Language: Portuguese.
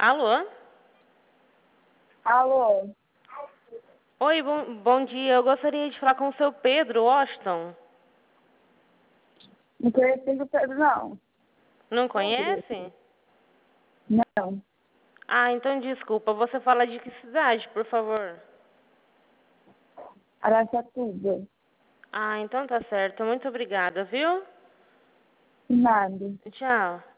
Alô? Alô? Oi, bom dia. Eu gostaria de falar com o seu Pedro Washington. Não conheço o Pedro, não. Não conhece? Não. Ah, então desculpa. Você fala de que cidade, por favor? Araçatuba. Ah, então tá certo. Muito obrigada, viu? Nada. Tchau.